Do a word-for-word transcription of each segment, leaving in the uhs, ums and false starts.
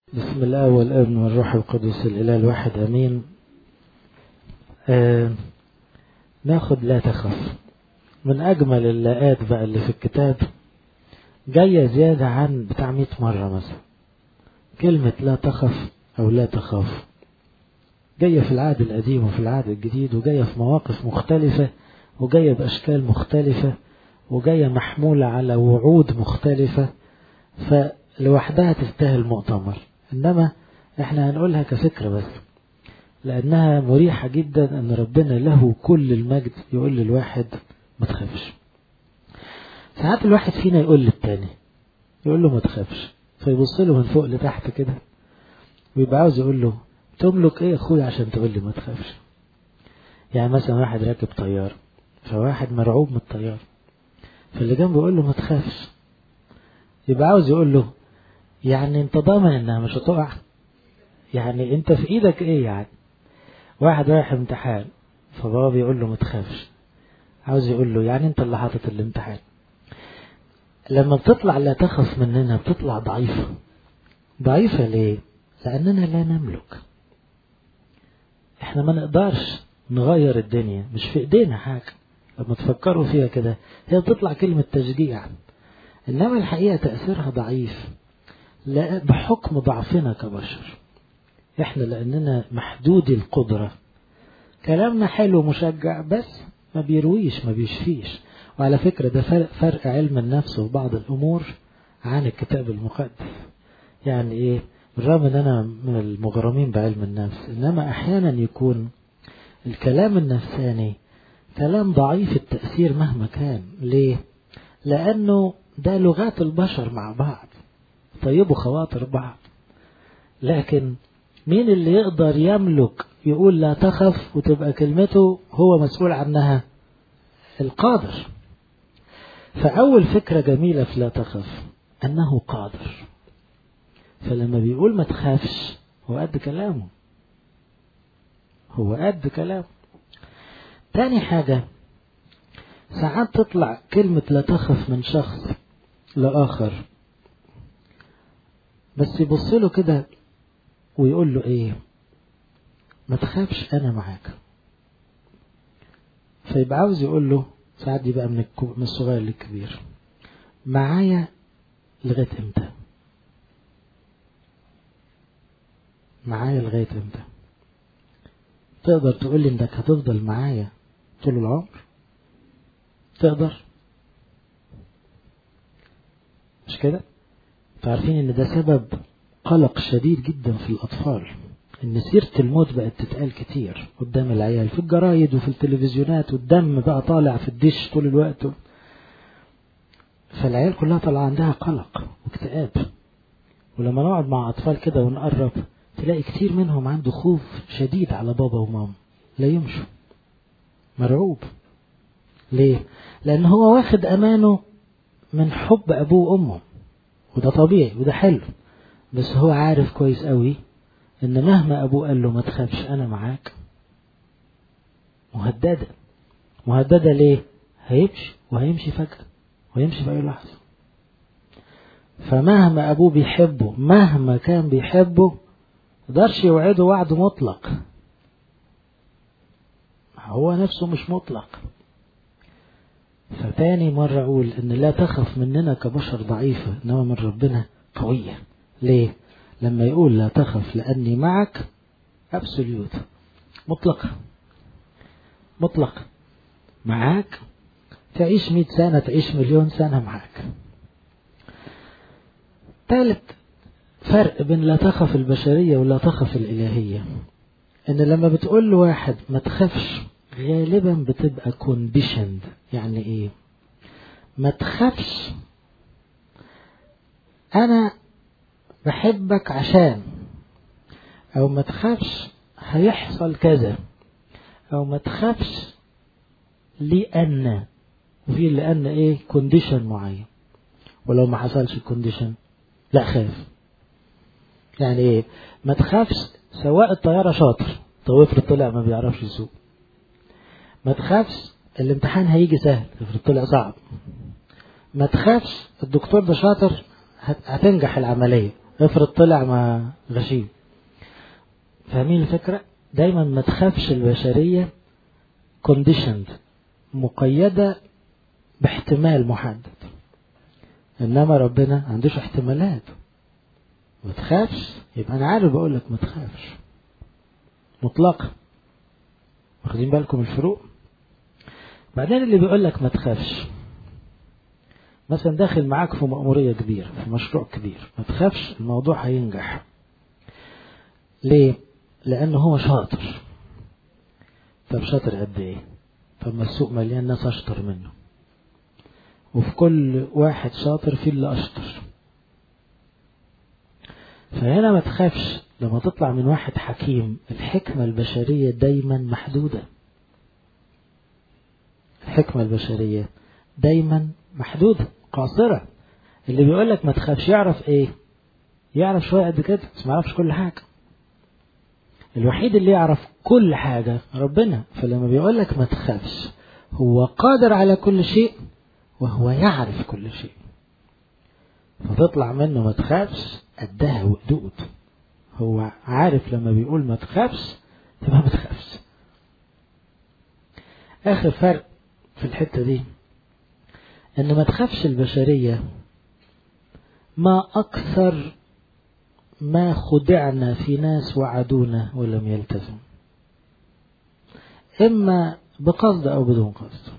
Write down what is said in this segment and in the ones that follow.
بسم الله والابن والروح القدس الإله الواحد أمين. آه ناخد لا تخف من أجمل اللاءات بقى اللي في الكتاب، جاية زيادة عن بتاع مئة مرة مثلا. كلمة لا تخف أو لا تخاف جاية في العهد القديم وفي العهد الجديد، وجاية في مواقف مختلفة، وجاية بأشكال مختلفة، وجاية محمولة على وعود مختلفة، فلوحدها تستاهل مؤتمر. إنما إحنا هنقولها كفكرة بس، لأنها مريحة جدا أن ربنا له كل المجد يقول للواحد ما تخافش. ساعات الواحد فينا يقول للتاني، يقول له ما تخافش، فيبص له من فوق لتحت كده ويبقى عاوز يقول له تملك ايه يا اخويا عشان تقول لي ما تخافش. يعني مثلا واحد راكب طيار، فواحد مرعوب من الطيار، فاللي جنبه يقول له ما تخافش، يبقى عاوز يقول له يعني انت ضامن انها مش هتقع؟ يعني انت في ايدك ايه؟ يعني واحد رايح امتحان فبابا بيقول له ما تخافش، عاوز يقول له يعني انت اللي حاطط الامتحان. لما بتطلع لا تخف مننا بتطلع ضعيفة. ضعيفة ليه؟ لأننا لا نملك. احنا ما نقدرش نغير الدنيا، مش في ايدينا حاجة. لما تفكروا فيها كده هي بتطلع كلمة تشجيع، انما الحقيقة تأثيرها ضعيف، لا بحكم ضعفنا كبشر. احنا لأننا محدودي القدرة، كلامنا حلو مشجع بس ما بيرويش ما بيشفيش. وعلى فكرة ده فرق, فرق علم النفس وبعض الأمور عن الكتاب المقدس. يعني ايه؟ بالرغم ان انا من المغرمين بعلم النفس، انما احيانا يكون الكلام النفساني كلام ضعيف التأثير مهما كان. ليه؟ لأنه ده لغات البشر مع بعض، طيبوا خواطر بعض. لكن مين اللي يقدر يملك يقول لا تخف وتبقى كلمته هو مسؤول عنها؟ القادر. فأول فكرة جميلة في لا تخف أنه قادر، فلما بيقول ما تخافش هو قد كلامه، هو قد كلامه. تاني حاجة، ساعات تطلع كلمة لا تخف من شخص لآخر، بس يبص له كده ويقول له ايه؟ ما تخافش انا معاك. فيبقى عاوز يقول له ساعات دي بقى من من الصغير للكبير، معايا لغاية امتى؟ معايا لغاية امتى؟ تقدر تقول لي انك هتفضل معايا طول العمر؟ تقدر؟ مش كده؟ تعرفين ان ده سبب قلق شديد جدا في الاطفال، ان سيرة الموت بقت تتقال كتير قدام العيال في الجرايد وفي التلفزيونات، والدم بقى طالع في الدش طول الوقت، فالعيال كلها طالعه عندها قلق واكتئاب. ولما نقعد مع اطفال كده ونقرب تلاقي كتير منهم عنده خوف شديد على بابا وماما، لا يمشوا، مرعوب. ليه؟ لان هو واخد امانه من حب ابوه وامه، وده طبيعي وده حلو، بس هو عارف كويس قوي ان مهما ابوه قال له ما تخافش انا معاك، مهددة. مهددة ليه؟ هيمشي وهيمشي فجأة وهيمشي في اي لحظة. فمهما ابوه بيحبه، مهما كان بيحبه، مقدرش يوعده وعد مطلق، هو نفسه مش مطلق. فتاني مرة اقول ان لا تخف مننا كبشر ضعيفة، انما من ربنا قوية. ليه؟ لما يقول لا تخف لاني معك، ابسوليوت، مطلق مطلق، معاك. تعيش مئة سنة، تعيش مليون سنة، معاك. ثالث فرق بين لا تخف البشرية ولا تخف الإلهية، ان لما بتقول له واحد ما تخافش غالبا بتبقى conditioned. يعني ايه؟ ما تخافش انا بحبك عشان، او ما تخافش هيحصل كذا، او ما تخافش لأن، وفي لأن ايه؟ condition معين. ولو ما حصلش condition لا خاف. يعني ايه؟ ما تخافش سواق الطيارة شاطر، طب افرض طلع ما بيعرفش يسوق. ما تخافش الامتحان هيجي سهل، افرض طلع صعب. ما تخافش الدكتور ده شاطر هتنجح العملية، افرض طلع ما غشيم. فاهمين الفكرة؟ دايما ما تخافش البشرية conditioned، مقيدة باحتمال محدد، انما ربنا عندوش احتمالات. ما تخافش، يبقى انا عارف بقول لك ما تخافش مطلقا. واخدين بالكم الفروق؟ بعدين اللي بيقول لك ما تخافش، مثلا داخل معاك في مأمورية كبيرة، في مشروع كبير، ما تخافش الموضوع هينجح. ليه؟ لأنه هو شاطر. طب شاطر قد ايه؟ طب ما السوق مليان ناس أشطر منه، وفي كل واحد شاطر في اللي أشطر. فهنا ما تخافش لما تطلع من واحد حكيم. الحكمة البشرية دايما محدودة. الحكمة البشرية دايما محدودة قاصرة. اللي بيقولك ما تخافش يعرف ايه؟ يعرف شوية قد كده، بس ما يعرفش كل حاجة. الوحيد اللي يعرف كل حاجة ربنا. فلما بيقولك ما تخافش، هو قادر على كل شيء وهو يعرف كل شيء. فتطلع منه ما تخافش قدها وقدود. هو عارف لما بيقول ما تخافش تبقى ما تخافش. آخر فرق في الحتة دي ان ما تخافش البشرية ما أكثر ما خدعنا في ناس وعدونا ولم يلتزم، إما بقصد أو بدون قصد.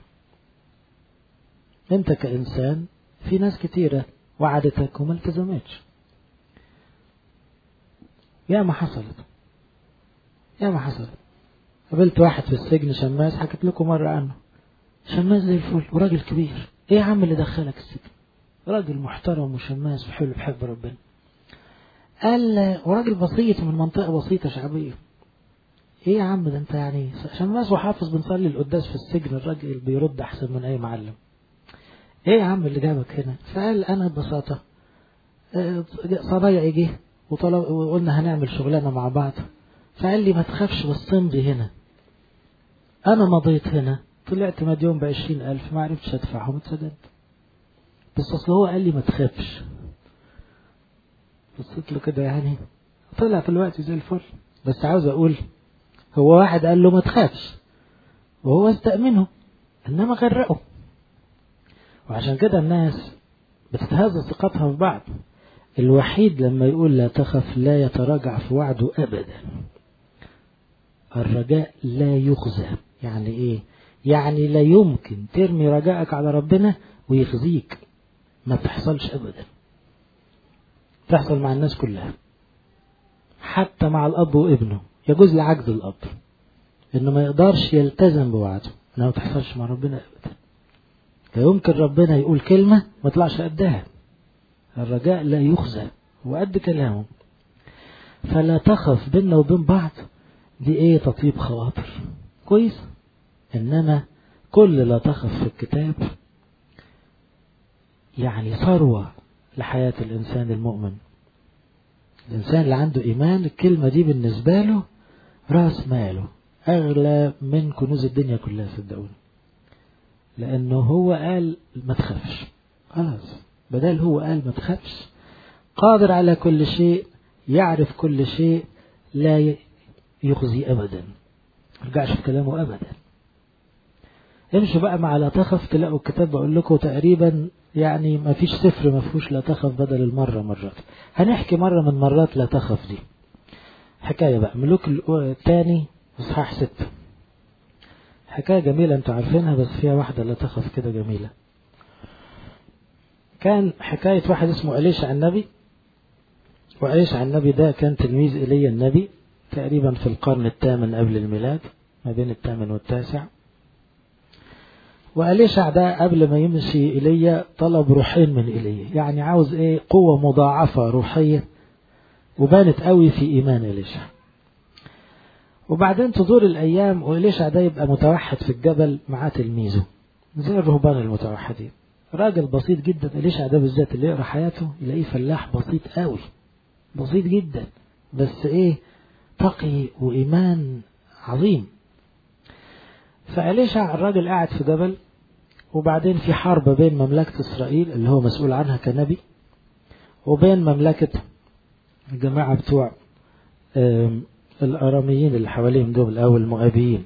أنت كإنسان في ناس كتيرة وعدتك وما التزمتش. يا ما حصلت يا ما حصلت قابلت واحد في السجن شماس، حكيت لكم مرة عنه. شماس زي الفل وراجل كبير. ايه يا عم اللي دخلك السجن؟ راجل محترم وشماس وحلو بحب ربنا. قال وراجل بسيط من منطقة بسيطة شعبية. ايه يا عم ده انت يعني شماس وحافظ بنصلي القداس في السجن، الراجل بيرد احسن من اي معلم. ايه يا عم اللي جابك هنا؟ فقال انا ببساطة صبايعي جه وقلنا هنعمل شغلانة مع بعض، فقال لي ما تخافش بس امضي هنا. انا مضيت هنا، طلعت مديون بعشرين الف، ما عرفتش ادفعهم اتسجنت. بس اصل هو قال لي ما تخافش. بصيت له كده يعني طلع في الوقت زي الفل. بس عاوز اقول هو واحد قال له ما تخافش وهو استأمنه، انما غرقه. وعشان كده الناس بتتهز ثقتها في بعض. الوحيد لما يقول لا تخف لا يتراجع في وعده ابدا. الرجاء لا يخزى. يعني ايه؟ يعني لا يمكن ترمي رجائك على ربنا ويخزيك. ما تحصلش ابدا. تحصل مع الناس كلها، حتى مع الاب وابنه. يجوز لعجز الاب انه ما يقدرش يلتزم بوعده، انه ما تحصلش مع ربنا ابدا. لا يمكن ربنا يقول كلمة ما طلعش قدها. الرجاء لا يخزى، هو قد كلامه. فلا تخف بيننا وبين بعض دي ايه؟ تطيب خواطر كويس. انما كل لا تخف في الكتاب يعني ثروة لحياة الانسان المؤمن. الانسان اللي عنده ايمان الكلمة دي بالنسبة له راس ماله، اغلى من كنوز الدنيا كلها صدقوني. لانه هو قال ما تخافش، خلاص. بدل هو قال ما تخافش، قادر على كل شيء، يعرف كل شيء، لا يخزي ابدا، مرجعش في كلامه ابدا. امشوا بقى مع لا تخف تلاقوا الكتاب بقول لكم تقريبا يعني ما فيش سفر ما فيهوش لا تخف بدل المرة مرات. هنحكي مرة من مرات لا تخف دي. حكاية بقى ملوك الثاني اصحاح ستة. حكاية جميلة انتوا عارفينها، بس فيها واحدة لا تخف كده جميلة. كان حكاية واحد اسمه أليشع النبي. وأليشع النبي ده كان تلميذ إيليا النبي تقريبا في القرن الثامن قبل الميلاد، ما بين الثامن والتاسع. وأليشع ده قبل ما يمشي إيليا طلب روحين من إيليا، يعني عاوز ايه؟ قوة مضاعفة روحية، وبانت قوي في إيمان أليشع. وبعدين تدور الأيام وإليشع ده يبقى متوحد في الجبل مع تلميذه زي الرهبان المتوحدين. راجل بسيط جدا. إليشع ده بالذات اللي يقرأ حياته يلاقيه فلاح بسيط قوي، بسيط جدا، بس ايه؟ تقي وإيمان عظيم. فإليشع الراجل قاعد في جبل، وبعدين في حرب بين مملكة إسرائيل اللي هو مسؤول عنها كنبي وبين مملكة الجماعة بتوع الأراميين اللي حواليهم دول أو المؤابيين.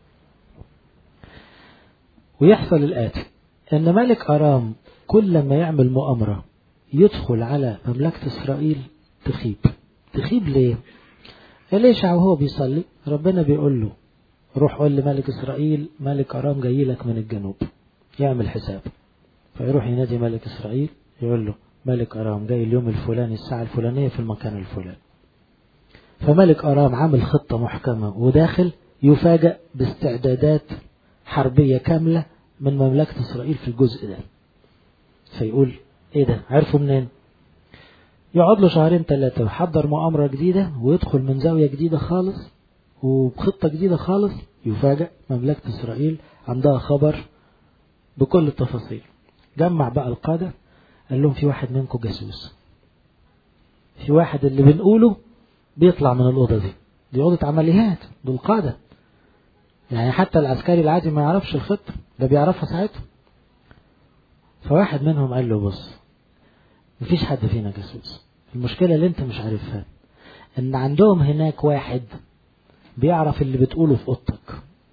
ويحصل الآتي، أن ملك أرام كل ما يعمل مؤامرة يدخل على مملكة إسرائيل تخيب. تخيب ليه؟ إليشع وهو بيصلي ربنا بيقول له روح قول لملك إسرائيل ملك أرام جاي لك من الجنوب، يعمل حساب. فيروح ينادي ملك إسرائيل يقول له ملك أرام جاي اليوم الفلاني الساعة الفلانية في المكان الفلاني. فملك أرام عامل خطة محكمة وداخل يفاجأ باستعدادات حربية كاملة من مملكة إسرائيل في الجزء ده. فيقول ايه ده؟ عرفوا منين؟ يقعد له شهرين ثلاثة ويحضر مؤامرة جديدة ويدخل من زاوية جديدة خالص وبخطة جديدة خالص. يفاجأ مملكة إسرائيل عندها خبر بكل التفاصيل. جمع بقى القادة قال لهم في واحد منكم جاسوس، في واحد اللي بنقوله بيطلع من الأوضة دي، دي أوضة عمليات، دول قادة يعني، حتى العسكري العادي ما يعرفش الخطة، ده بيعرفها ساعتها. فواحد منهم قال له بص مفيش حد فينا جاسوس، المشكلة اللي انت مش عارفها ان عندهم هناك واحد بيعرف اللي بتقوله في اوضتك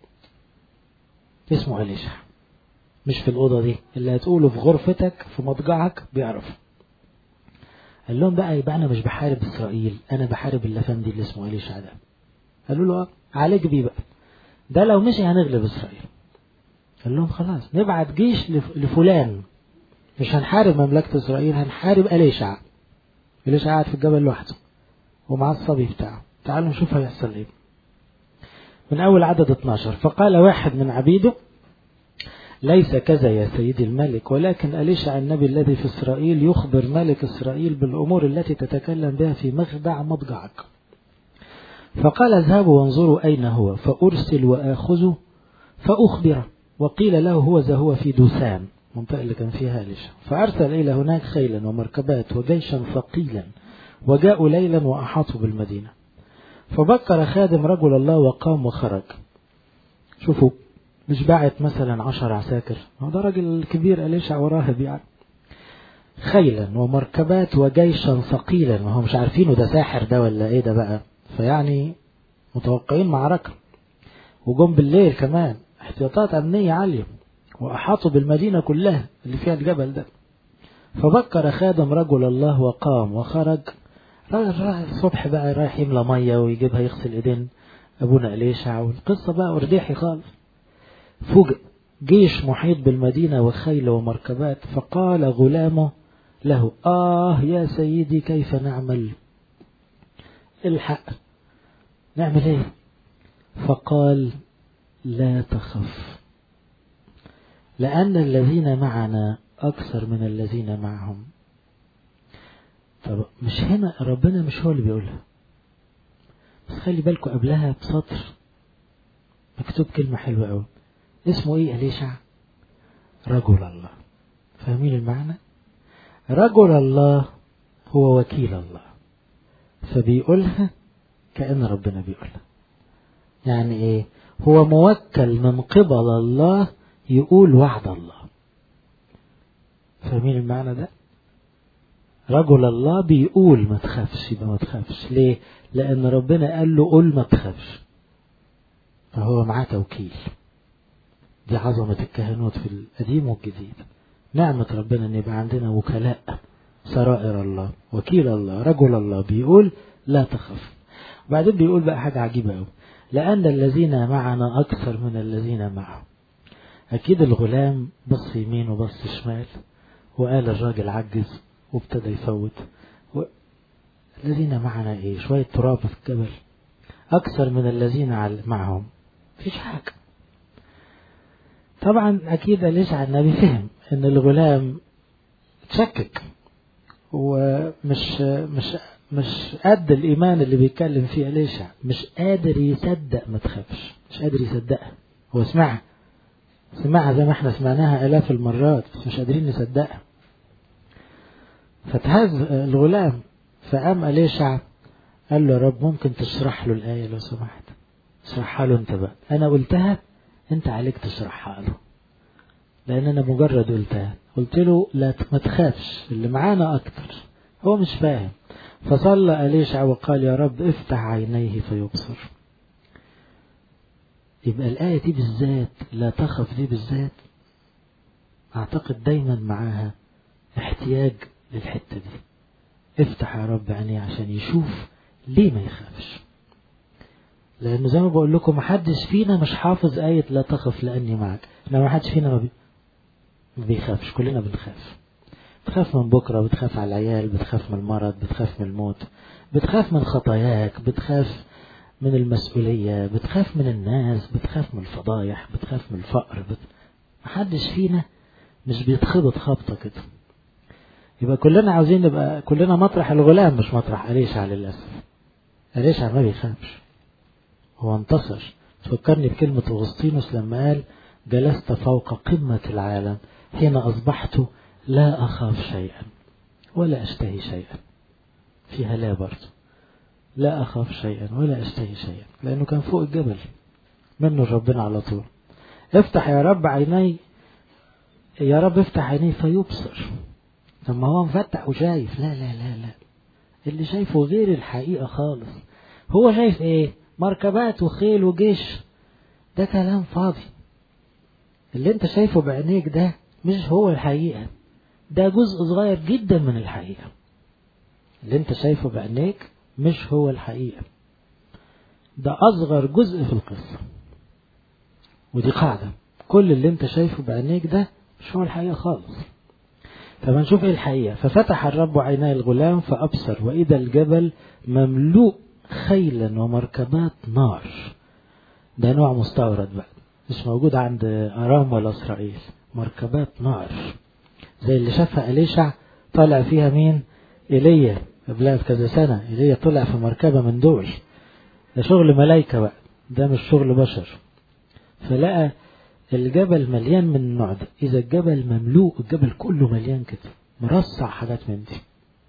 اسمه إليشع، مش في الأوضة دي، اللي هتقوله في غرفتك في مضجعك بيعرف. قال لهم بقى يبقى أنا مش بحارب إسرائيل، أنا بحارب اللفندي اللي اسمه إليشع ده. قالوا له عليك بيه بقى، ده لو مشي هنغلب إسرائيل. قال لهم خلاص نبعت جيش لفلان، مش هنحارب مملكة إسرائيل، هنحارب إليشع. إليشع قاعد في الجبل لوحده ومع الصبي بتاعه، تعالوا نشوف هيحصل ايه. من أول عدد اتناشر، فقال واحد من عبيده ليس كذا يا سيدي الملك، ولكن إليشع النبي الذي في إسرائيل يخبر ملك إسرائيل بالأمور التي تتكلم بها في مخدع مضجعك. فقال اذهبوا وانظروا أين هو، فأرسل وآخذه فأخبره. وقيل له هو ذا هو في دوسان، منطقة اللي كان فيها إليشع. فأرسل إلى هناك خيلا ومركبات وجيشا ثقيلا، وجاءوا ليلا وأحاطوا بالمدينة. فبكر خادم رجل الله وقام وخرج. شوفوا مش باعت مثلا عشر عساكر، ده راجل كبير إليشع وراهب يعني. خيلا ومركبات وجيشا ثقيلا، ما هم مش عارفينه ده ساحر ده ولا ايه ده بقى، فيعني متوقعين معركة. وجم بالليل كمان، احتياطات أمنية عالية، وأحاطوا بالمدينة كلها اللي فيها الجبل ده. فبكر خادم رجل الله وقام وخرج. الصبح بقى رايح يملى مية ويجيبها يغسل ايدين ابونا إليشع، والقصة بقى ورديحي خالص. فوجئ جيش محيط بالمدينة وخيل ومركبات. فقال غلامه له آه يا سيدي كيف نعمل؟ الحق نعمل ايه؟ فقال لا تخف، لأن الذين معنا أكثر من الذين معهم. طب مش هنا ربنا مش هو اللي بيقولها، بس خلي بالكم قبلها بسطر مكتوب كلمة حلوة قوي. اسمه ايه إليشع؟ رجل الله. فاهمين المعنى؟ رجل الله هو وكيل الله، فبيقولها كأن ربنا بيقولها. يعني ايه؟ هو موكل من قبل الله يقول وعد الله. فاهمين المعنى ده؟ رجل الله بيقول ما تخافش، يبقى ما تخافش ليه؟ لأن ربنا قال له قل ما تخافش، فهو معاه توكيل. دي عظمة الكهنوت في القديم والجديد، نعمة ربنا ان يبقى عندنا وكلاء سرائر الله، وكيل الله رجل الله بيقول لا تخف. وبعدين بيقول بقى حاجة عجيبة قوي، لأن الذين معنا أكثر من الذين معهم. أكيد الغلام بص يمين وبص شمال وقال الراجل عجز وابتدى يفوت. و... الذين معنا ايه؟ شوية تراب في الجبل. أكثر من الذين معهم فيش حاجة. طبعا أكيد إليشع النبي فهم إن الغلام تشكك ومش مش مش قد الإيمان اللي بيتكلم فيه إليشع، مش قادر يصدق ما تخافش، مش قادر يصدقها. هو سمعها سمعها زي ما احنا سمعناها آلاف المرات، بس مش قادرين نصدقها. فتهز الغلام. فقام إليشع قال له يا رب ممكن تشرح له الآية لو سمحت؟ اشرحها له انت بقى، أنا قلتها انت عليك تشرحها له، لأن أنا مجرد قلتها. قلت له لا ما تخافش، اللي معانا أكتر، هو مش فاهم. فصلى أليشع وقال يا رب افتح عينيه فيبصر. يبقى الآية دي بالذات لا تخف دي بالذات أعتقد دايما معاها احتياج للحتة دي. افتح يا رب عينيه عشان يشوف ليه ما يخافش. لأنه زي ما بقول لكم محدش فينا مش حافظ آية لا تخف لأني معك. لما محدش فينا ما بيخافش، كلنا بنخاف. بتخاف من بكرة، بتخاف على العيال، بتخاف من المرض، بتخاف من الموت، بتخاف من خطاياك، بتخاف من المسؤولية، بتخاف من الناس، بتخاف من الفضايح، بتخاف من الفقر. بت... محدش فينا مش بيتخبط خبطة كده. يبقى كلنا عاوزين نبقى كلنا مطرح الغلام مش مطرح أليشع. للأسف أليشع ما بيخافش، هو انتصر. تفكرني بكلمة أغسطينوس لما قال جلست فوق قمة العالم حين أصبحت لا أخاف شيئا ولا أشتهي شيئا. فيها لا برضه، لا أخاف شيئا ولا أشتهي شيئا، لأنه كان فوق الجبل منه ربنا على طول. افتح يا رب عيني، يا رب افتح عيني فيبصر. طب ما هو مفتح وشايف. لا لا لا لا، اللي شايفه غير الحقيقة خالص. هو شايف ايه؟ مركبات وخيل وجيش. ده كلام فاضي. اللي انت شايفه بعينيك ده مش هو الحقيقة، ده جزء صغير جدا من الحقيقة. اللي انت شايفه بعينيك مش هو الحقيقة، ده أصغر جزء في القصة. ودي قاعدة، كل اللي انت شايفه بعينيك ده مش هو الحقيقة خالص. فبنشوف ايه الحقيقة. ففتح الرب عيني الغلام فأبصر وإذا الجبل مملوء خيلا ومركبات نار. ده نوع مستورد بقى، مش موجود عند أرام ولا إسرائيل. مركبات نار زي اللي شافها أليشع طالع فيها مين؟ إيليا قبلها بكذا سنة. إيليا طلع في مركبة من دول. ده شغل ملايكة بقى، ده مش شغل بشر. فلقى الجبل مليان من النوع ده. إذا الجبل مملوء، الجبل كله مليان كده مرصع حاجات من دي.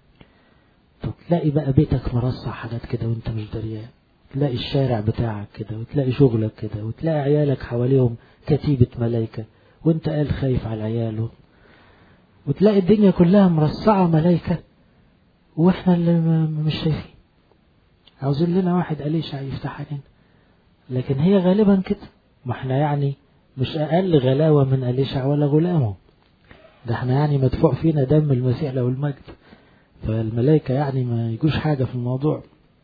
طب تلاقي بقى بيتك مرصع حاجات كده وانت مش دريان، تلاقي الشارع بتاعك كده، وتلاقي شغلك كده، وتلاقي عيالك حواليهم كتيبة ملايكة وانت قال خايف على عياله، وتلاقي الدنيا كلها مرصعة ملايكة واحنا اللي مش شايفين. عاوزين لنا واحد أليشع يفتح علينا. لكن هي غالبا كده، ما احنا يعني مش أقل غلاوة من أليشع ولا غلامه. ده احنا يعني مدفوع فينا دم المسيح له المجد، فالملائكة يعني ما يجوش حاجة في الموضوع.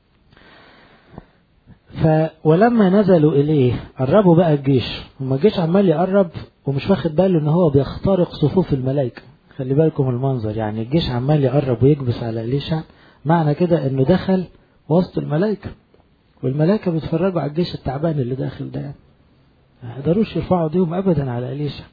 ف ولما نزلوا إليه قربوا بقى الجيش، وما الجيش عمال يقرب ومش واخد باله ان هو بيخترق صفوف الملائكة. خلي بالكم المنظر، يعني الجيش عمال يقرب ويكبس على أليشع، معنى كده انه دخل وسط الملائكة، والملائكة بيتفرجوا على الجيش التعبان اللي داخل ده، ما قدروش يرفعوا ايديهم ابدا على أليشع.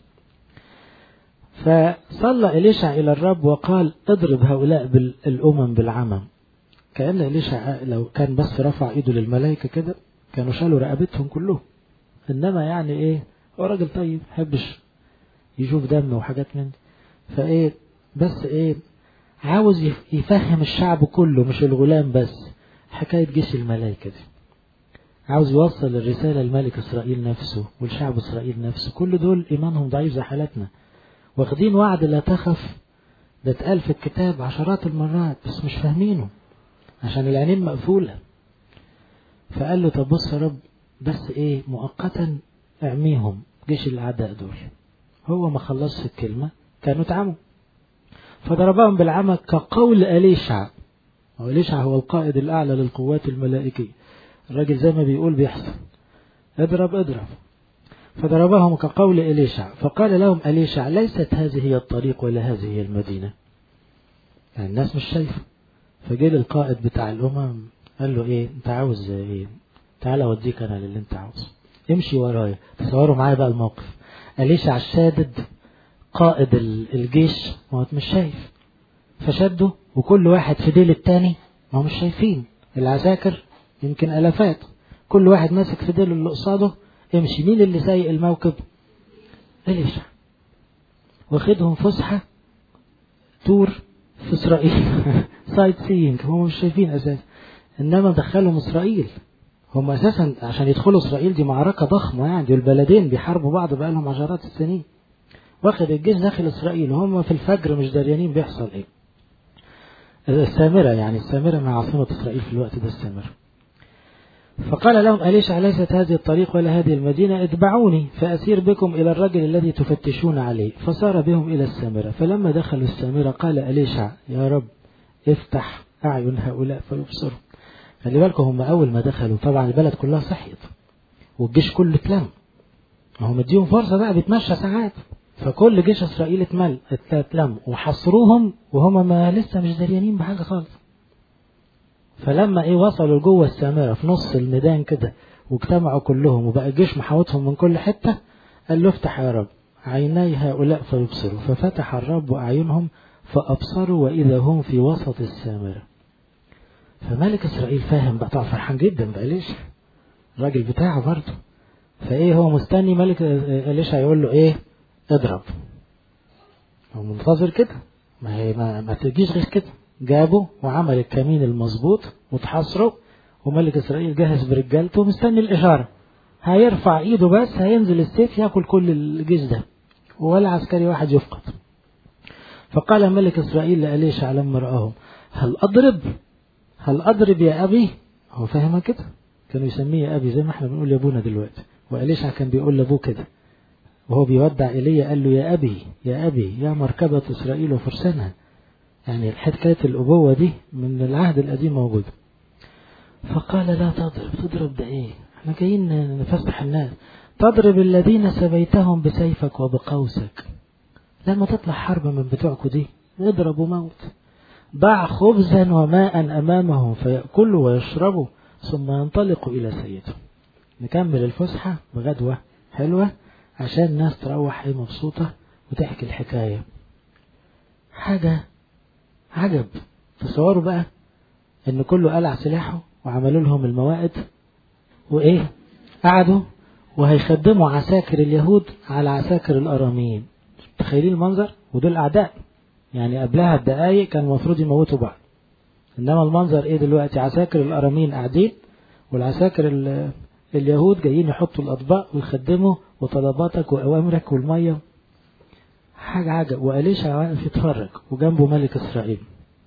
فصلى أليشع إلى الرب وقال اضرب هؤلاء بالأمم بالعمم. كأن أليشع لو كان بس رفع ايده للملائكة كده كانوا شالوا رقبتهم كلهم. انما يعني ايه، هو راجل طيب حبش يشوف دم وحاجات من دي. فايه بس ايه، عاوز يفهم الشعب كله مش الغلام بس حكاية جيش الملائكة دي. عاوز يوصل الرسالة لملك إسرائيل نفسه والشعب إسرائيل نفسه. كل دول إيمانهم ضعيف زي حالتنا، واخدين وعد لا تخف، ده اتقال في الكتاب عشرات المرات بس مش فاهمينه عشان العينين مقفولة. فقال له طب بص يا رب، بس ايه مؤقتا اعميهم جيش الأعداء دول. هو ما خلصش الكلمة كانوا اتعموا. فضربهم بالعمى كقول أليشع. وأليشع هو القائد الأعلى للقوات الملائكية، الراجل زي ما بيقول بيحصل، اضرب اضرب. فضربهم كقول أليشع. فقال لهم أليشع ليست هذه هي الطريق ولا هذه هي المدينة. يعني الناس مش شايفة. فجيل القائد بتاع الأمم قال له ايه انت عاوز ايه، تعال اوديك انا للي انت عاوزه، امشي ورايا. تصوروا معايا بقى الموقف، أليشع الشادد قائد الجيش ما هو مش شايف، فشده وكل واحد في ديل التاني، ما هو مش شايفين العساكر يمكن ألفات، كل واحد ماسك في ديل اللي قصاده. امشي. مين اللي سايق الموكب؟ أليشع. واخدهم فسحة تور في إسرائيل سايت سينج، هم مش شايفين أساسا، إنما دخلهم إسرائيل. هم أساسا عشان يدخلوا إسرائيل دي معركة ضخمة، يعني البلدين بيحاربوا بعض بقالهم عشرات السنين. واخد الجيش داخل إسرائيل وهم في الفجر مش داريانين بيحصل إيه. السامرة، يعني السامرة مع عاصمة إسرائيل في الوقت ده السامرة. فقال لهم أليشع ليست هذه الطريق ولا هذه المدينة، اتبعوني فأسير بكم إلى الرجل الذي تفتشون عليه. فصار بهم إلى السامرة. فلما دخلوا السامرة قال أليشع يا رب افتح أعين هؤلاء فيبصروا. خلي بالكم هم أول ما دخلوا طبعا البلد كلها صحيت والجيش كله اتلم، ما هم مديهم فرصة بقى بيتمشى ساعات، فكل جيش إسرائيل اتمل اتلم وحصروهم وهم ما لسه مش دريانين بحاجة خالص. فلما ايه وصلوا جوه السامرة في نص الميدان كده واجتمعوا كلهم وبقى الجيش محاوطهم من كل حتة، قال له افتح يا رب عيني هؤلاء فيبصروا. ففتح الرب أعينهم فأبصروا وإذا هم في وسط السامرة. فملك إسرائيل فاهم بقى، طبعا فرحان جدا بقى ليش الراجل بتاعه برضه، فايه هو مستني ملك أليشع يقول له ايه اضرب، هو منتظر كده، ما هي ما, ما تجيش غير كده. جابوا وعمل الكمين المظبوط وتحاصروا، وملك إسرائيل جهز برجالته ومستني الإشارة، هيرفع ايده بس هينزل السيف ياكل كل الجيش ده ولا عسكري واحد يفقد. فقال ملك إسرائيل لأليشع لما رآهم هل أضرب هل أضرب يا أبي؟ هو فاهمة كده، كانوا يسميه يا أبي زي ما احنا بنقول يا أبونا دلوقتي، وأليشع كان بيقول لأبوه كده وهو بيودع إيليا، قال له يا أبي يا أبي يا مركبة إسرائيل وفرسانها. يعني الحكاية الأبوة دي من العهد القديم موجودة. فقال لا تضرب، تضرب ده إيه؟ احنا جايين نفسح الناس. تضرب الذين سبيتهم بسيفك وبقوسك. لما تطلع حرب من بتوعكوا دي اضربوا موت. ضع خبزا وماء أمامهم فيأكلوا ويشربوا ثم ينطلقوا إلى سيدهم. نكمل الفسحة بغدوة حلوة عشان الناس تروح ايه مبسوطة وتحكي الحكاية. حاجة عجب. تصوروا بقى ان كله قلع سلاحه وعملوا لهم الموائد وايه قعدوا وهيخدموا عساكر اليهود على عساكر الاراميين. تخيلين المنظر، ودول اعداء يعني قبلها بدقايق كان المفروض يموتوا بعض، انما المنظر ايه دلوقتي؟ عساكر الاراميين قاعدين والعساكر اليهود جايين يحطوا الاطباق ويخدموا وطلباتك واوامرك والميه. حاجة عجب. وأليشع واقف يتفرج وجنبه ملك إسرائيل.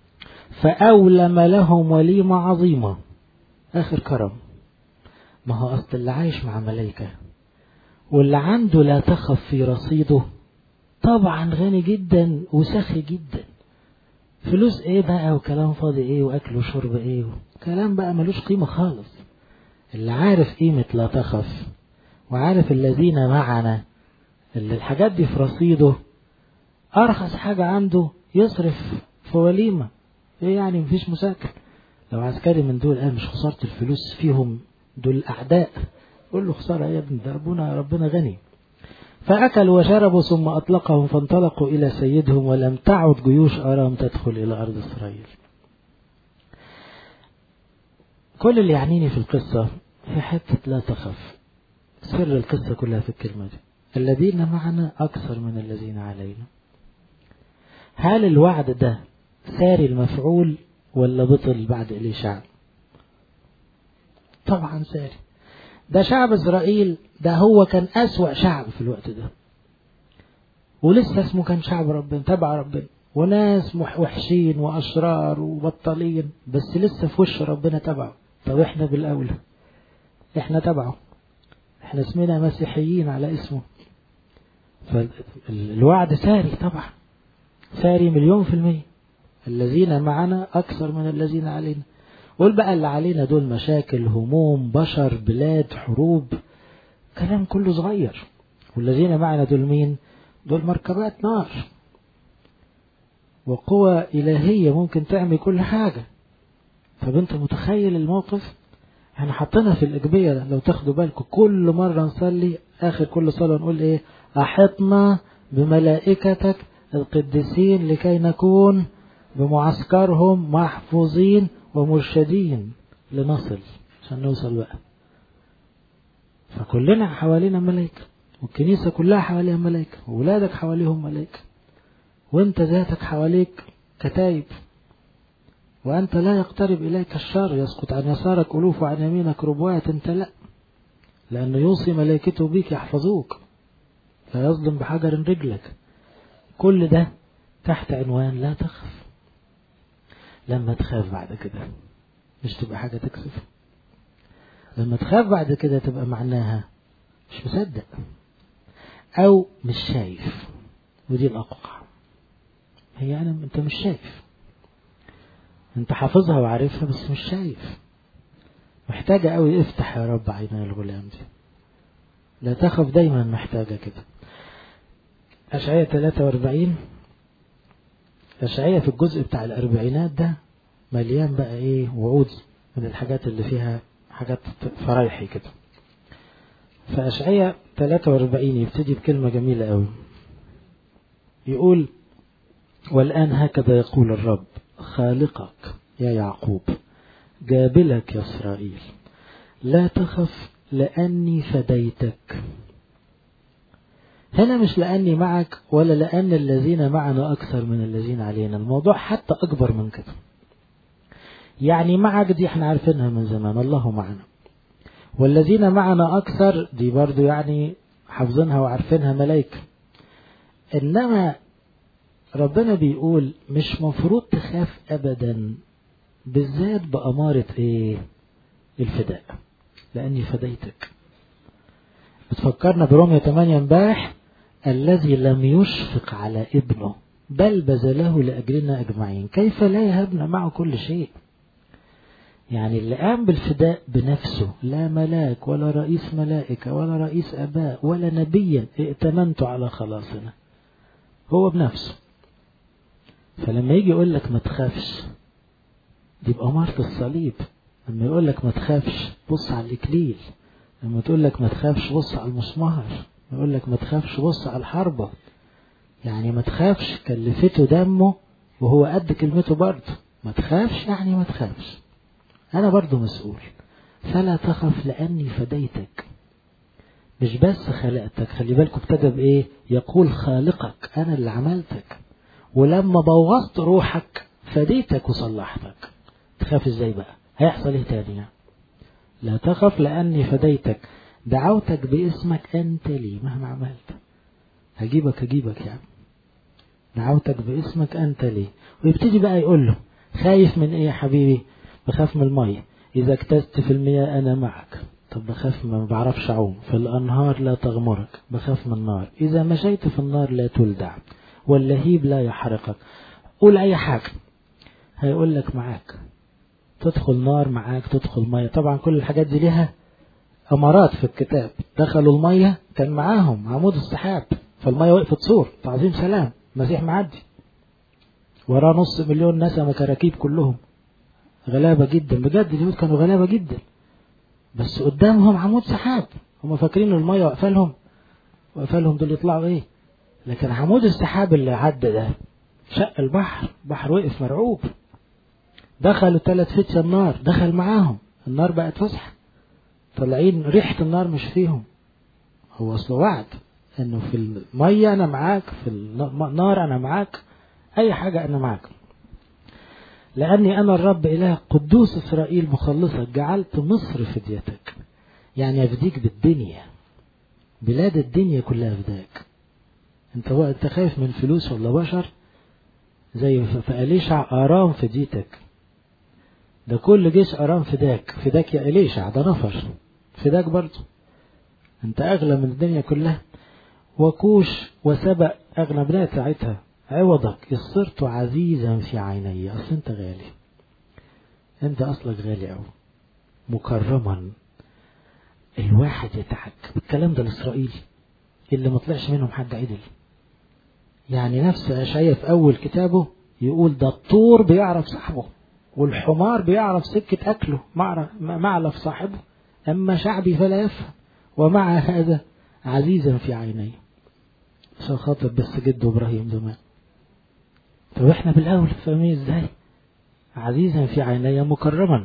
فأولم لهم وليمة عظيمة. آخر كرم. ما هو أصل اللي عايش مع ملايكة واللي عنده لا تخف في رصيده طبعا غني جدا وسخي جدا. فلوس ايه بقى وكلام فاضي ايه واكل وشرب ايه كلام بقى ملوش قيمة خالص. اللي عارف قيمة لا تخف وعارف الذين معنا اللي الحاجات دي في رصيده أرخص حاجة عنده يصرف في وليمة. إيه يعني مفيش مساكن. لو عسكري من دول قال مش خسارة الفلوس فيهم دول أعداء، قول له خسارة يا ابن ده ربنا ربنا غني. فأكلوا وشربوا ثم أطلقهم فانطلقوا إلى سيدهم ولم تعد جيوش أرام تدخل إلى أرض إسرائيل. كل اللي يعنيني في القصة هي حتة لا تخف. سر القصة كلها في الكلمة دي الذين معنا أكثر من الذين علينا. هل الوعد ده ساري المفعول ولا بطل بعد إليشع؟ طبعا ساري. ده شعب إسرائيل ده هو كان أسوأ شعب في الوقت ده، ولسه اسمه كان شعب ربنا تبع ربنا وناس وحشين وأشرار وبطالين، بس لسه في وش ربنا تبعه. طب احنا بالأولى احنا تبعه، احنا اسمنا مسيحيين على اسمه. فالوعد ساري طبعا، ساري مليون في المية. الذين معنا أكثر من الذين علينا. قول بقى اللي علينا دول مشاكل هموم بشر بلاد حروب كلام كله صغير، والذين معنا دول مين؟ دول مركبات نار وقوة إلهية ممكن تعمل كل حاجة. طب انت متخيل الموقف؟ احنا حطينا في الإجبية لو تاخدوا بالكم كل مرة نصلي آخر كل صلاة نقول ايه؟ أحطنا بملائكتك القديسين لكي نكون بمعسكرهم محفوظين ومرشدين لنصل عشان نوصل بقى. فكلنا حوالينا ملائكة والكنيسة كلها حواليها ملائكة وولادك حواليهم ملائكة وانت ذاتك حواليك كتايب. وأنت لا يقترب إليك الشر يسقط عن يسارك ألوف وعن يمينك ربوات، انت لا، لأنه يوصي ملائكته بيك يحفظوك لا يظلم بحجر رجلك. كل ده تحت عنوان لا تخف. لما تخاف بعد كده مش تبقى حاجة تكسف. لما تخاف بعد كده تبقى معناها مش مصدق او مش شايف، ودي الأقوى. هي أنا أنت مش شايف، أنت حافظها وعارفها بس مش شايف. محتاجة قوي افتح يا رب عيني الغلام دي. لا تخف دايما محتاجة كده. أشعية ثلاثة وأربعين، أشعية في الجزء بتاع الأربعينات ده مليان بقى إيه وعود من الحاجات اللي فيها حاجات فرايحي كده. فأشعية ثلاثة وأربعين يبتدي بكلمة جميلة قوي، يقول: والآن هكذا يقول الرب خالقك يا يعقوب، جابلك يا إسرائيل، لا تخف لأني فديتك. هنا مش لأني معك ولا لأن الذين معنا أكثر من الذين علينا، الموضوع حتى أكبر من كده. يعني معك دي احنا عارفينها من زمان، الله معنا. والذين معنا أكثر دي برضو يعني حافظينها وعارفينها ملايكة. إنما ربنا بيقول مش مفروض تخاف أبدا، بالذات بأمارة ايه؟ الفداء، لأني فديتك. بتفكرنا برمية ثمانية امبارح: الذي لم يشفق على ابنه بل بذله لأجلنا أجمعين، كيف لا يهبنا معه كل شيء. يعني اللي قام بالفداء بنفسه، لا ملاك ولا رئيس ملائكة ولا رئيس أباء ولا نبيا ائتمنت على خلاصنا، هو بنفسه. فلما يجي يقول لك ما تخافش، دي بأمارة الصليب. لما يقول لك ما تخافش بص على الإكليل، لما تقول لك ما تخافش بص على المسمار، يقول لك ما تخافش بص على الحربة. يعني ما تخافش كلفته دمه وهو قد كلمته برضه. ما تخافش يعني ما تخافش، أنا برضه مسؤول. فلا تخف لأني فديتك. مش بس خلقتك، خلي بالكم ابتدى بإيه؟ يقول خالقك، أنا اللي عملتك، ولما بوظت روحك فديتك وصلحتك. تخاف ازاي بقى؟ هيحصل ايه تاني يعني؟ لا تخف لأني فديتك، دعوتك باسمك أنت لي مهما عملت. هجيبك هجيبك يعني. دعوتك باسمك أنت لي. ويبتدي بقى يقول له خايف من ايه يا حبيبي؟ بخاف من المية، إذا اكتست في المياه أنا معك. طب بخاف ما بعرفش أعوم، في الأنهار لا تغمرك. بخاف من النار، إذا مشيت في النار لا تلدع واللهيب لا يحرقك. قول أي حاجة هيقول لك معاك. تدخل نار معاك، تدخل مية. طبعا كل الحاجات دي لها أمارات في الكتاب. دخلوا المية كان معاهم عمود السحاب، فالمية وقفت صور تعظيم سلام، المسيح معدي وراه نص مليون نسمة كراكيب كلهم غلابة جدا، بجد اليهود كانوا غلابة جدا، بس قدامهم عمود سحاب. هم فاكرين المية واقفة لهم، واقفة لهم دول يطلعوا ايه؟ لكن عمود السحاب اللي عدى ده شق البحر، البحر وقف مرعوب. دخلوا ثلاث فتشة النار، دخل معاهم، النار بقت فسحة، طالعين ريحة النار مش فيهم. هو أصله وعد انه في المية انا معاك، في النار انا معاك، اي حاجة انا معاك. لاني انا الرب اله قدوس اسرائيل مخلصك، جعلت مصر فديتك. يعني افديك بالدنيا، بلاد الدنيا كلها فداك. انت هو انت خايف من فلوس ولا بشر؟ زي فأليشع ارام فديتك. ده كل جيش ارام فداك، فداك يا أليشع، ده نفر فداك برضه. انت اغلى من الدنيا كلها. وكوش وسبأ اغلى بلاد ساعتها، عوضك صرت عزيزا في عيني. اصل انت غالي، انت اصلك غالي اوي، مكرما. الواحد يتعجب الكلام ده لإسرائيل اللي ما طلعش منهم حد عدل. يعني نفس أشعياء في أول كتابه يقول ده الطور بيعرف صاحبه والحمار بيعرف سكة أكله، معلف صاحبه، أما شعبي فلا يفهم ومع هذا عزيزا في عيني. عشان خاطر بس جده إبراهيم زمان. طب احنا بالأول فاهمين ازاي؟ عزيزا في عيني مكرما.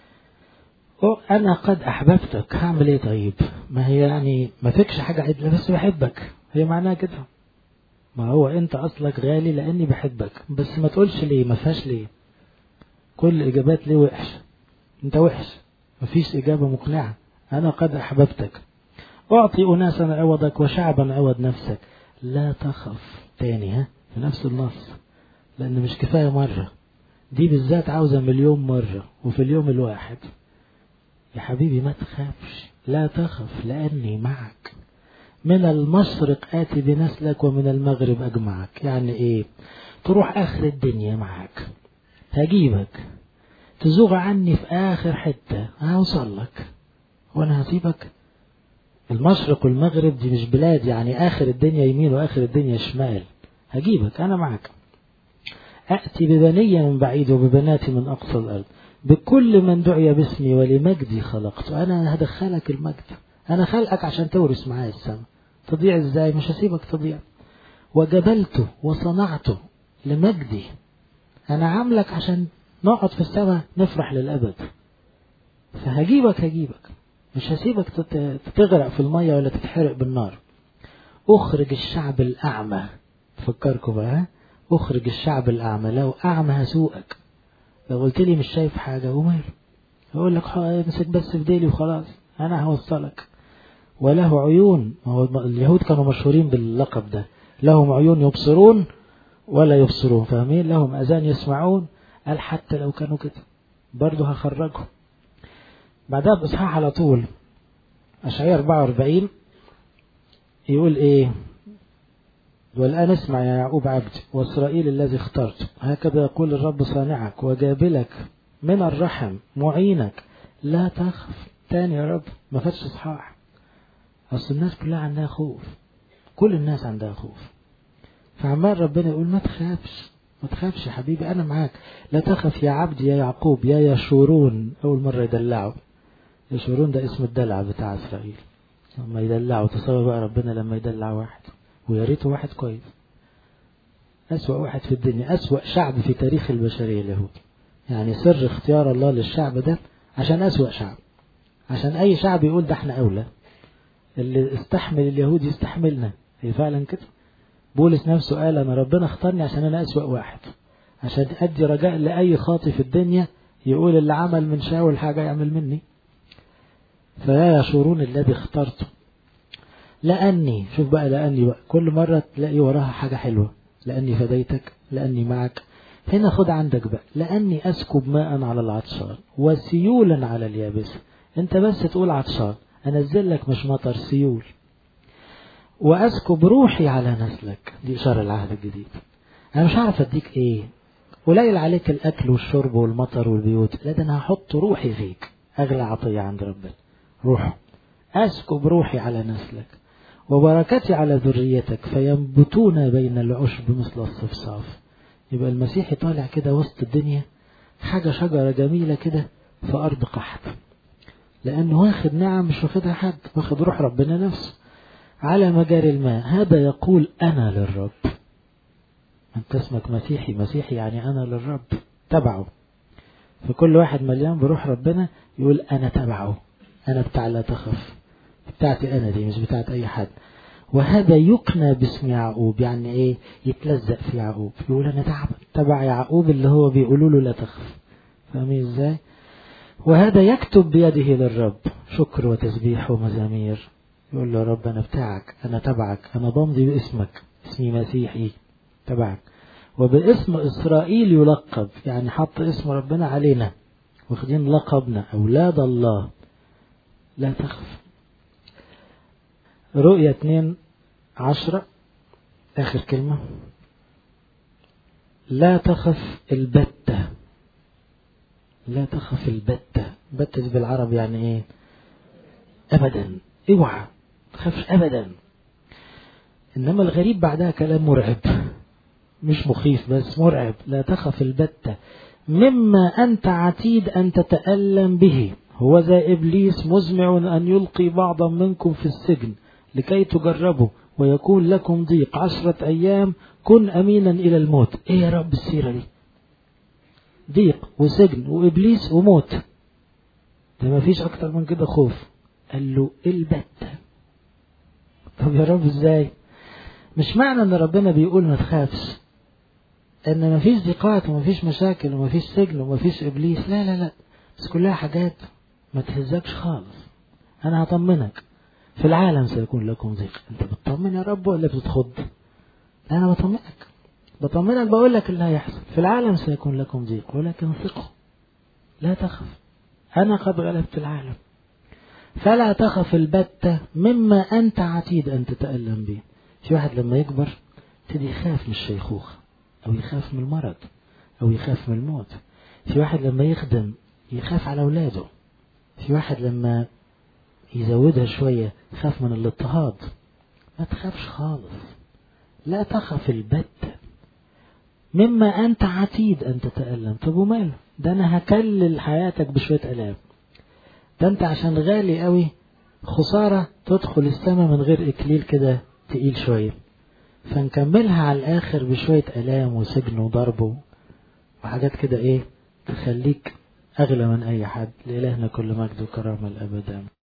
أنا قد أحببتك، هعمل إيه طيب؟ ما هي يعني ما فيكش حاجة عدلة بس بحبك، هي معناها كده. ما هو أنت أصلك غالي لأني بحبك، بس ما تقولش ليه، ما فيهاش ليه. كل إجابات ليه وحش، أنت وحش، ما فيش إجابة مقنعة. أنا قد أحببتك، أعطي أناسا عوضك وشعبا عوض نفسك. لا تخف تاني، ها في نفس النص، لأن مش كفاية مرة. دي بالذات عاوزة مليون مرة وفي اليوم الواحد. يا حبيبي ما تخافش، لا تخف لأني معك، من المشرق آتي بنسلك ومن المغرب أجمعك. يعني إيه؟ تروح آخر الدنيا معك، هجيبك، تزوغ عني في آخر حتة هوصل لك وأنا هسيبك. المشرق والمغرب دي مش بلاد، يعني آخر الدنيا يمين وآخر الدنيا شمال، هجيبك أنا معك. أأتي ببنية من بعيد وببنات من أقصى الأرض، بكل من دعي باسمي ولمجدي خلقت. أنا هدخلك المجد، أنا خلقك عشان تورث معايا السماء. تضيع إزاي؟ مش هسيبك تضيع. وجبلته وصنعته لمجدي، أنا عاملك عشان نقعد في السماء نفرح للأبد. فهجيبك هجيبك مش هسيبك تغرق في المية ولا تتحرق بالنار. أخرج الشعب الأعمى، فكركم بقى، أخرج الشعب الأعمى. لو أعمى هسوقك، لو قلت لي مش شايف حاجة ومال أقول لك امسك بس في ديلي وخلاص أنا هوصلك. وله عيون، هو اليهود كانوا مشهورين باللقب ده، لهم عيون يبصرون ولا يبصرون، فاهمين؟ لهم أذان يسمعون، قال حتى لو كانوا كده برضه هخرجهم. بعدها بإصحاح على طول أشعياء أربعة وأربعين يقول إيه؟ والآن اسمع يا يعقوب عبدي وإسرائيل الذي اخترته، هكذا يقول الرب صانعك وجابلك من الرحم معينك، لا تخف. تاني يا رب، ما فاتش إصحاح. أصل الناس كلها عندها خوف، كل الناس عندها خوف، فعمال ربنا يقول ما تخافش ما تخافش يا حبيبي أنا معاك. لا تخف يا عبدي يا يعقوب يا يشورون. أول مرة يدلعوا، يشورون ده اسم الدلع بتاع إسرائيل لما يدلعوا. تصور بقى ربنا لما يدلع واحد، ويا ريته واحد كويس. أسوأ واحد في الدنيا، أسوأ شعب في تاريخ البشرية اليهود. يعني سر اختيار الله للشعب ده عشان أسوأ شعب، عشان أي شعب يقول ده احنا أولى. اللي استحمل اليهود يستحملنا. هي فعلا كده. بولس نفسه قال أنا ربنا اختارني عشان أنا أسوأ واحد، عشان أدي رجاء لأي خاطئ في الدنيا يقول اللي عمل من شاول حاجة يعمل مني. فلا يشورون الذي اخترته لأني، شوف بقى لأني بقى كل مرة تلاقي وراها حاجة حلوة. لأني فديتك، لأني معك. هنا خد عندك بقى لأني أسكب ماء على العطشان وسيولا على اليابس. انت بس تقول عطشان أنزل لك مش مطر، سيول. وأسكب روحي على نسلك، دي إشارة العهد الجديد. أنا مش عارف أديك إيه، قليل عليك الأكل والشرب والمطر والبيوت، لا ده أنا هحط روحي فيك. أغلى عطية عند ربنا روحه. أسكب روحي على نسلك وبركتي على ذريتك فينبتون بين العشب مثل الصفصاف. يبقى المسيح طالع كده وسط الدنيا حاجة شجرة جميلة كده في أرض قحط، لأنه واخد نعم مش واخدها حد، واخد روح ربنا نفسه على مجاري الماء. هذا يقول أنا للرب. أنت اسمك مسيحي، مسيحي يعني أنا للرب، تبعه. فكل واحد مليان بروح ربنا يقول أنا تبعه، أنا بتاع لا تخف، بتاعتي أنا دي مش بتاعت أي حد. وهذا يقنى باسم يعقوب، يعني إيه؟ يتلزق في يعقوب، يقول أنا تبع تبع يعقوب اللي هو بيقولوا له لا تخف. فاهمين إزاي؟ وهذا يكتب بيده للرب شكر وتسبيح ومزامير. يقول له يا رب أنا بتاعك، أنا تبعك، أنا بمضي باسمك، اسمي مسيحي تبعك. وباسم إسرائيل يلقب، يعني حط اسم ربنا علينا، واخدين لقبنا أولاد الله، لا تخف. رؤية اتنين عشرة آخر كلمة، لا تخف البتة. لا تخف البتة، بتة بالعربي يعني ايه؟ أبدا، اوعى تخافش أبدا. إنما الغريب بعدها كلام مرعب، مش مخيف بس مرعب. لا تخف البتة مما أنت عتيد أن تتألم به، هو ذا إبليس مزمع أن يلقي بعضا منكم في السجن لكي تجربوا ويكون لكم ضيق عشرة أيام، كن أمينا إلى الموت. إيه يا رب السيرة دي؟ ضيق وسجن وإبليس وموت، ده ما فيش أكتر من كده خوف. قال له البتة. طب يا رب إزاي؟ مش معنى أن ربنا بيقول ما تخافش أن ما فيش ضيقات وما فيش مشاكل وما فيش سجن وما فيش إبليس، لا لا لا، بس كلها حاجات ما تهزكش خالص. أنا هطمنك، في العالم سيكون لكم ضيق. أنت بتطمن يا رب ولا بتتخض؟ لا أنا بطمنك، بطمنك بقول لك اللي هيحصل. في العالم سيكون لكم ضيق ولكن ثقوا لا تخف أنا قد غلبت العالم. فلا تخف البتة مما أنت عتيد أن تتألم به. في واحد لما يكبر تدي يخاف من الشيخوخة أو يخاف من المرض أو يخاف من الموت. في واحد لما يخدم يخاف على أولاده. في واحد لما يزودها شوية يخاف من الاضطهاد. ما تخافش خالص. لا تخف البتة مما أنت عتيد أن تتألم. طب وماله ده أنا هكلل حياتك بشوية ألام. ده أنت عشان غالي قوي خسارة تدخل السماء من غير إكليل كده تقيل شوية. فنكملها على الآخر بشوية ألام وسجن وضرب وحاجات كده إيه تخليك أغلى من أي حد. لإلهنا كل مجد وكرامة الأبد.